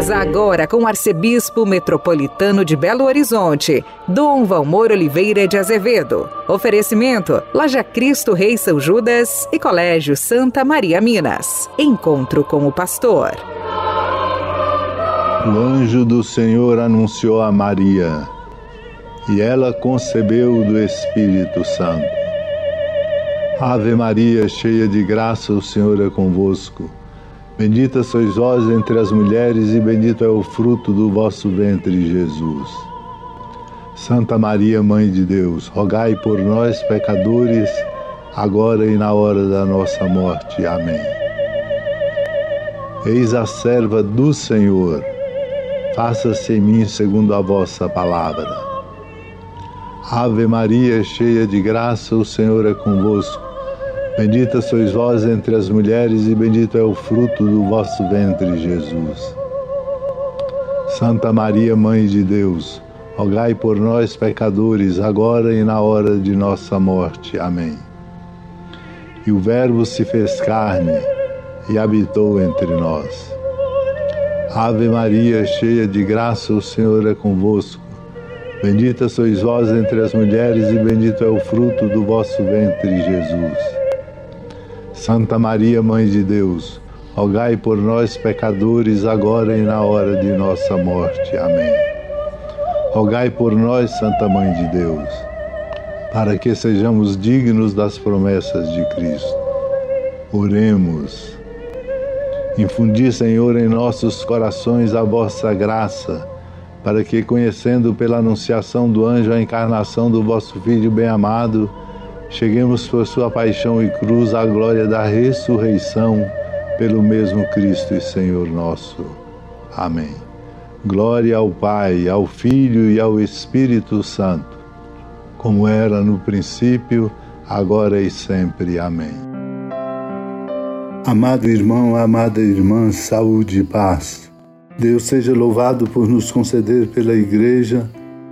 Reza agora com o arcebispo metropolitano de Belo Horizonte, Dom Valmor Oliveira de Azevedo. Oferecimento: Loja Cristo Rei São Judas e Colégio Santa Maria Minas. Encontro com o pastor. O anjo do Senhor anunciou a Maria, e ela concebeu do Espírito Santo. Ave Maria, cheia de graça, o Senhor é convosco. Bendita sois vós entre as mulheres, e bendito é o fruto do vosso ventre, Jesus. Santa Maria, Mãe de Deus, rogai por nós, pecadores, agora e na hora da nossa morte. Amém. Eis a serva do Senhor, faça-se em mim segundo a vossa palavra. Ave Maria, cheia de graça, o Senhor é convosco. Bendita sois vós entre as mulheres, e bendito é o fruto do vosso ventre, Jesus. Santa Maria, Mãe de Deus, rogai por nós, pecadores, agora e na hora de nossa morte. Amém. E o Verbo se fez carne e habitou entre nós. Ave Maria, cheia de graça, o Senhor é convosco. Bendita sois vós entre as mulheres, e bendito é o fruto do vosso ventre, Jesus. Santa Maria, Mãe de Deus, rogai por nós, pecadores, agora e na hora de nossa morte. Amém. Rogai por nós, Santa Mãe de Deus, para que sejamos dignos das promessas de Cristo. Oremos. Infundi, Senhor, em nossos corações a vossa graça, para que, conhecendo pela anunciação do anjo a encarnação do vosso Filho bem-amado, cheguemos por sua paixão e cruz à glória da ressurreição, pelo mesmo Cristo e Senhor nosso. Amém. Glória ao Pai, ao Filho e ao Espírito Santo, como era no princípio, agora e sempre. Amém. Amado irmão, amada irmã, saúde e paz. Deus seja louvado por nos conceder pela Igreja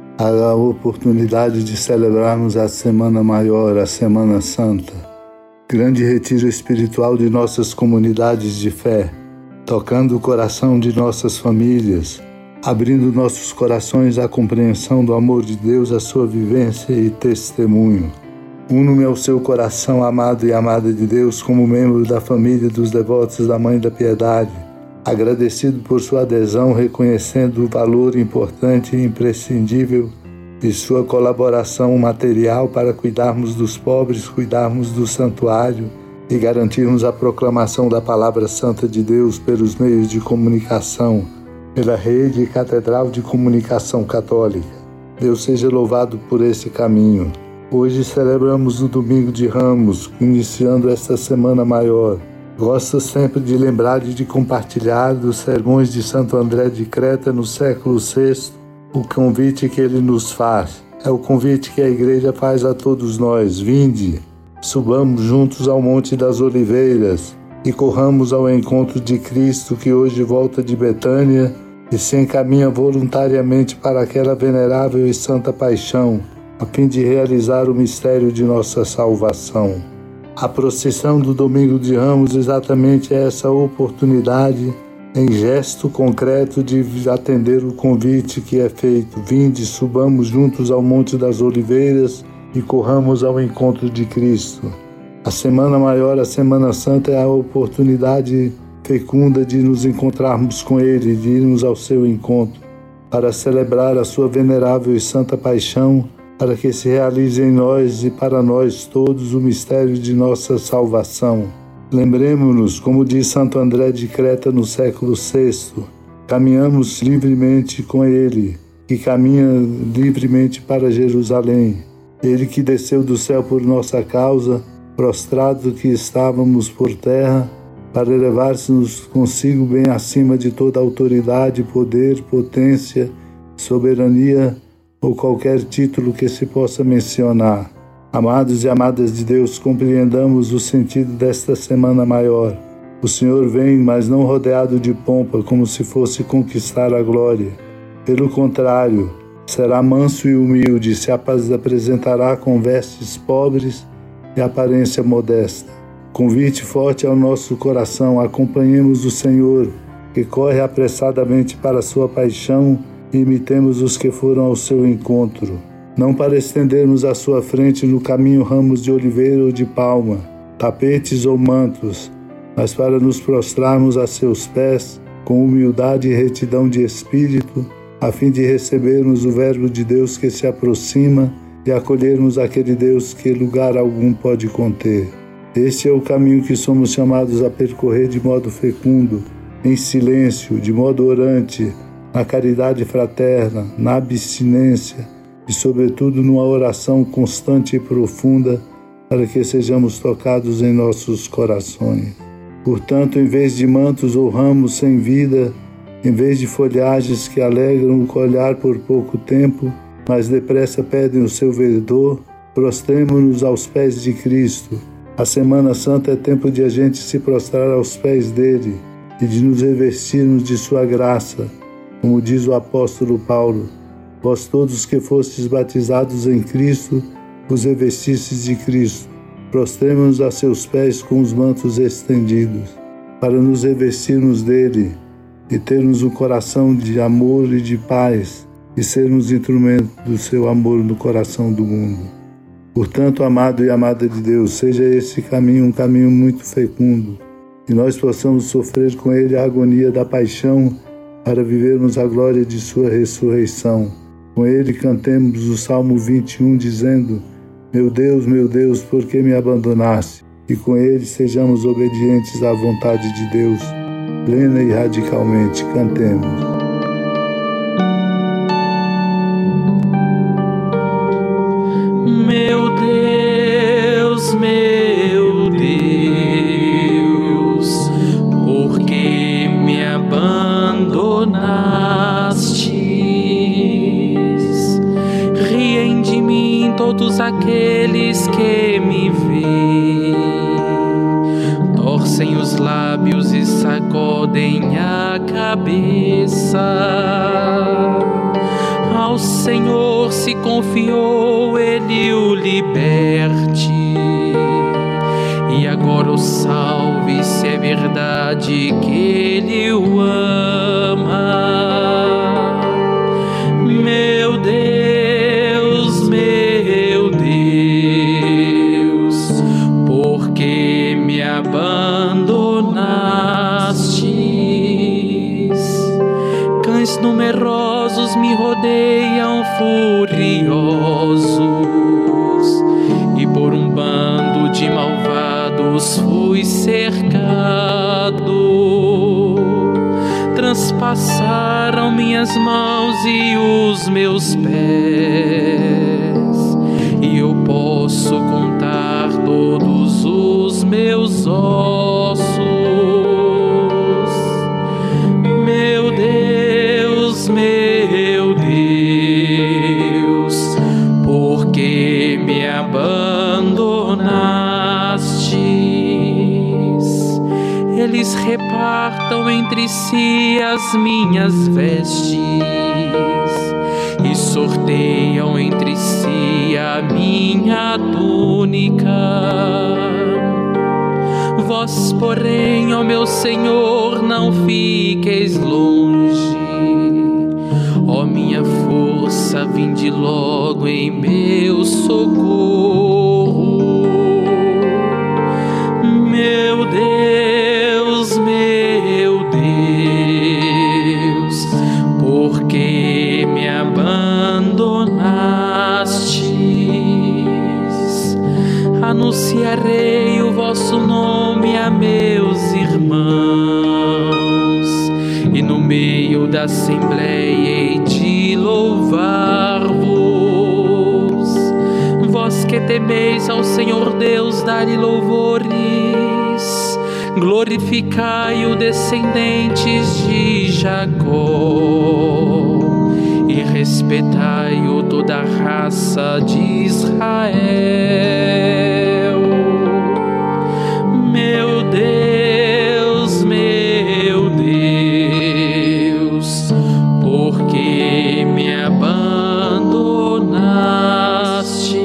a oportunidade de celebrarmos a Semana Maior, a Semana Santa, grande retiro espiritual de nossas comunidades de fé, tocando o coração de nossas famílias, abrindo nossos corações à compreensão do amor de Deus, à sua vivência e testemunho. Uno-me ao seu coração, amado e amada de Deus, como membro da família dos devotos da Mãe da Piedade, agradecido por sua adesão, reconhecendo o valor importante e imprescindível de sua colaboração material para cuidarmos dos pobres, cuidarmos do santuário e garantirmos a proclamação da Palavra Santa de Deus pelos meios de comunicação, pela Rede Catedral de Comunicação Católica. Deus seja louvado por esse caminho. Hoje celebramos o Domingo de Ramos, iniciando esta Semana Maior. Gosto sempre de lembrar e de compartilhar dos sermões de Santo André de Creta no século VI, o convite que ele nos faz. É o convite que a Igreja faz a todos nós. Vinde, subamos juntos ao Monte das Oliveiras e corramos ao encontro de Cristo, que hoje volta de Betânia e se encaminha voluntariamente para aquela venerável e santa paixão, a fim de realizar o mistério de nossa salvação. A procissão do Domingo de Ramos exatamente é essa oportunidade, em gesto concreto, de atender o convite que é feito. Vinde, subamos juntos ao Monte das Oliveiras e corramos ao encontro de Cristo. A Semana Maior, a Semana Santa, é a oportunidade fecunda de nos encontrarmos com Ele, de irmos ao seu encontro, para celebrar a sua venerável e santa paixão, para que se realize em nós e para nós todos o mistério de nossa salvação. Lembremos-nos, como diz Santo André de Creta no século VI, caminhamos livremente com Ele, que caminha livremente para Jerusalém. Ele que desceu do céu por nossa causa, prostrado que estávamos por terra, para elevar-se-nos consigo bem acima de toda autoridade, poder, potência, soberania, ou qualquer título que se possa mencionar. Amados e amadas de Deus, compreendamos o sentido desta Semana Maior. O Senhor vem, mas não rodeado de pompa, como se fosse conquistar a glória. Pelo contrário, será manso e humilde, se apresentará com vestes pobres e aparência modesta. Convite forte ao nosso coração, acompanhemos o Senhor, que corre apressadamente para a sua paixão, e imitemos os que foram ao seu encontro. Não para estendermos à sua frente no caminho ramos de oliveira ou de palma, tapetes ou mantos, mas para nos prostrarmos a seus pés, com humildade e retidão de espírito, a fim de recebermos o Verbo de Deus que se aproxima e acolhermos aquele Deus que lugar algum pode conter. Este é o caminho que somos chamados a percorrer de modo fecundo, em silêncio, de modo orante, na caridade fraterna, na abstinência e, sobretudo, numa oração constante e profunda para que sejamos tocados em nossos corações. Portanto, em vez de mantos ou ramos sem vida, em vez de folhagens que alegram o olhar por pouco tempo, mas depressa perdem o seu verdor, prostremo-nos aos pés de Cristo. A Semana Santa é tempo de a gente se prostrar aos pés dele e de nos revestirmos de sua graça, como diz o apóstolo Paulo: vós todos que fostes batizados em Cristo, vos revestistes de Cristo. Prostremo-nos a seus pés com os mantos estendidos, para nos revestirmos dele e termos um coração de amor e de paz, e sermos instrumento do seu amor no coração do mundo. Portanto, amado e amada de Deus, seja esse caminho um caminho muito fecundo, e nós possamos sofrer com ele a agonia da paixão para vivermos a glória de sua ressurreição. Com ele cantemos o Salmo 21 dizendo: meu Deus, por que me abandonaste? E com ele sejamos obedientes à vontade de Deus, plena e radicalmente. Cantemos. Meu Deus, por que me abandonastes? Riem de mim todos aqueles que me veem, torcem os lábios e sacodem a cabeça. Ao Senhor se confiou, Ele o liberte, e agora o salve, se é verdade que Ele o ama. Meu Deus, por que me abandonastes? Cães numerosos me rodeiam furiosos, e por um bando de malvados fui cercado. Transpassaram minhas mãos e os meus pés, e eu posso contar todos os meus ossos. Meu Deus, por que me abandonastes? Eles repartam entre si as minhas vestes e sorteiam entre si a minha túnica. Vós, porém, ó meu Senhor, não fiqueis longe. Ó minha força, vinde logo em meu socorro. Meu Deus, por que me abandonastes? Anunciarei o vosso nome a meus irmãos, e no meio da assembleia hei de louvar-vos. Vós que temeis ao Senhor Deus, dai-lhe louvores. Glorificai-o, descendentes de Jacó, e respeitai-o, toda a raça de Israel. Meu Deus, por que me abandonastes?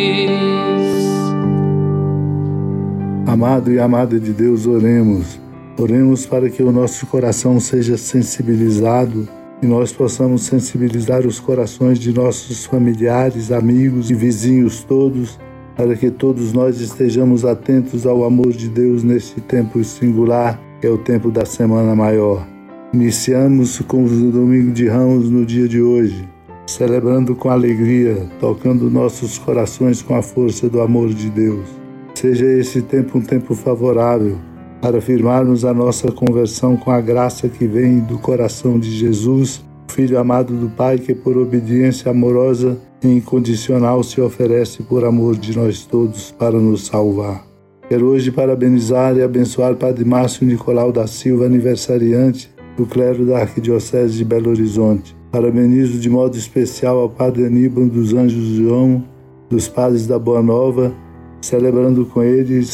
Amado e amada de Deus, oremos. Oremos para que o nosso coração seja sensibilizado e nós possamos sensibilizar os corações de nossos familiares, amigos e vizinhos todos, para que todos nós estejamos atentos ao amor de Deus neste tempo singular, que é o tempo da Semana Maior. Iniciamos com o Domingo de Ramos no dia de hoje, celebrando com alegria, tocando nossos corações com a força do amor de Deus. Seja esse tempo um tempo favorável para afirmarmos a nossa conversão com a graça que vem do coração de Jesus, Filho amado do Pai, que por obediência amorosa e incondicional se oferece por amor de nós todos para nos salvar. Quero hoje parabenizar e abençoar Padre Márcio Nicolau da Silva, aniversariante do clero da Arquidiocese de Belo Horizonte. Parabenizo de modo especial ao Padre Aníbal dos Anjos João, dos Padres da Boa Nova, celebrando com ele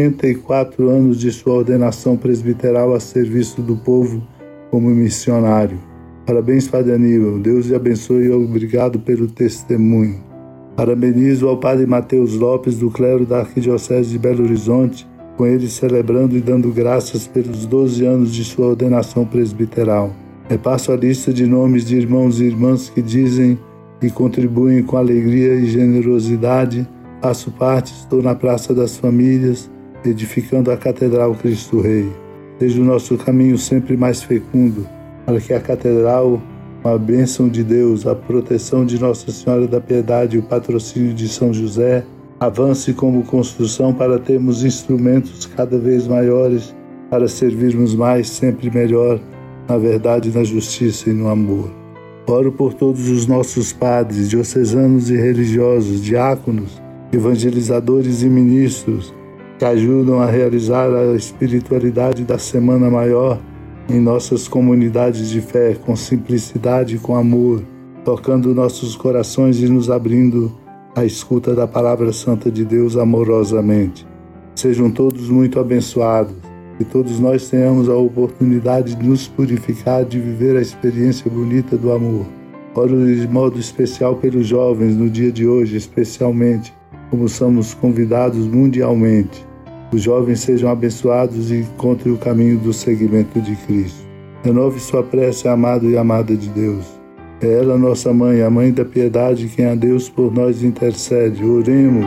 74 anos de sua ordenação presbiteral a serviço do povo como missionário. Parabéns, Padre Aníbal. Deus lhe abençoe e obrigado pelo testemunho. Parabenizo ao Padre Mateus Lopes, do clero da Arquidiocese de Belo Horizonte, com ele celebrando e dando graças pelos 12 anos de sua ordenação presbiteral. Repasso a lista de nomes de irmãos e irmãs que dizem e contribuem com alegria e generosidade. Faço parte, estou na Praça das Famílias, edificando a Catedral Cristo Rei. Seja o nosso caminho sempre mais fecundo, para que a Catedral, com a bênção de Deus, a proteção de Nossa Senhora da Piedade e o patrocínio de São José, avance como construção para termos instrumentos cada vez maiores para servirmos mais, sempre melhor, na verdade, na justiça e no amor. Oro por todos os nossos padres, diocesanos e religiosos, diáconos, evangelizadores e ministros que ajudam a realizar a espiritualidade da Semana Maior em nossas comunidades de fé, com simplicidade e com amor, tocando nossos corações e nos abrindo à escuta da Palavra Santa de Deus amorosamente. Sejam todos muito abençoados e todos nós tenhamos a oportunidade de nos purificar, de viver a experiência bonita do amor. Oro de modo especial pelos jovens no dia de hoje, especialmente, como somos convidados mundialmente. Os jovens sejam abençoados e encontrem o caminho do seguimento de Cristo. Renove sua prece, amado e amada de Deus. É ela nossa mãe, a mãe da piedade, quem a Deus por nós intercede. Oremos.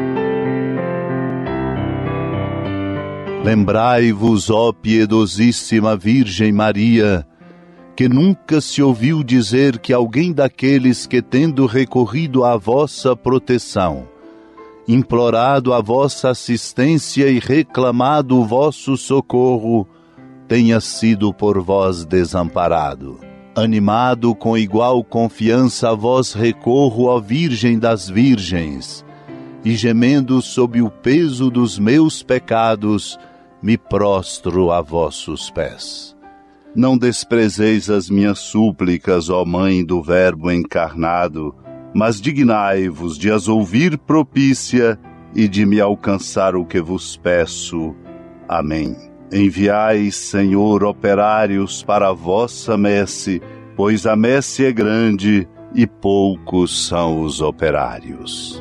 Lembrai-vos, ó piedosíssima Virgem Maria, que nunca se ouviu dizer que alguém daqueles que, tendo recorrido à vossa proteção, implorado a vossa assistência e reclamado o vosso socorro, tenha sido por vós desamparado. Animado com igual confiança, a vós recorro, ó Virgem das Virgens, e gemendo sob o peso dos meus pecados, me prostro a vossos pés. Não desprezeis as minhas súplicas, ó Mãe do Verbo encarnado, mas dignai-vos de as ouvir propícia e de me alcançar o que vos peço. Amém. Enviai, Senhor, operários para a vossa messe, pois a messe é grande e poucos são os operários.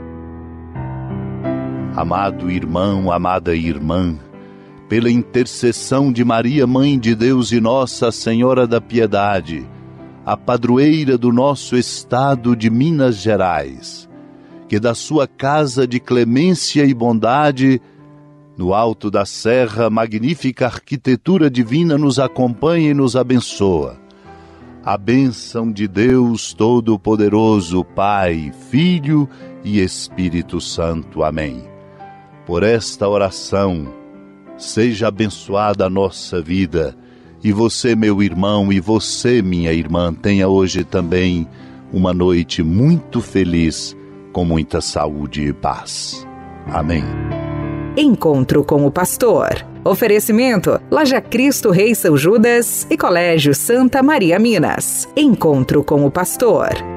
Amado irmão, amada irmã, pela intercessão de Maria, Mãe de Deus e Nossa Senhora da Piedade, a padroeira do nosso estado de Minas Gerais, que da sua casa de clemência e bondade, no alto da serra, magnífica arquitetura divina nos acompanha e nos abençoa. A bênção de Deus Todo-Poderoso, Pai, Filho e Espírito Santo. Amém. Por esta oração, seja abençoada a nossa vida. E você, meu irmão, e você, minha irmã, tenha hoje também uma noite muito feliz, com muita saúde e paz. Amém. Encontro com o Pastor. Oferecimento: Laja Cristo Rei São Judas e Colégio Santa Maria Minas. Encontro com o Pastor.